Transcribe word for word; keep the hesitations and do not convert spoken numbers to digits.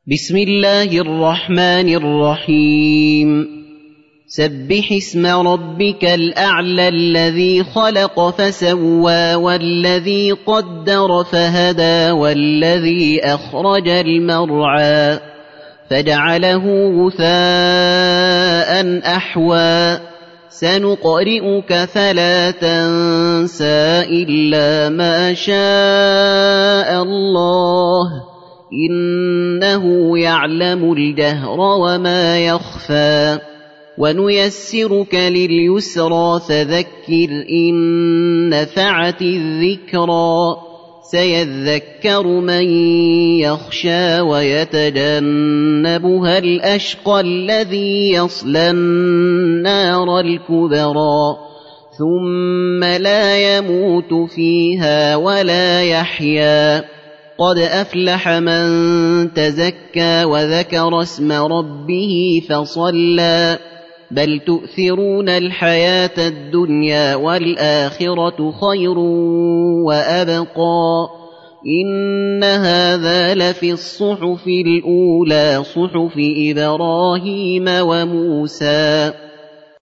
بسم الله الرحمن الرحيم سبح اسم ربك الأعلى الذي خلق فسوى والذي قدر فهدى والذي أخرج المرعى فجعله غثاء أحوى سنقرئك فلا تنسى إلا ما شاء الله إنه يعلم الجهر وما يخفى ونيسرك لليسرى فذكر إن نفعت الذكرى سيذكر من يخشى ويتجنبها الأشقى الذي يصلى النار الكبرى ثم لا يموت فيها ولا يحيا قد أفلح من تزكى وذكر اسم ربه فصلى بل تؤثرون الحياة الدنيا والآخرة خير وأبقى إن هذا لفي الصحف الأولى صحف إبراهيم وموسى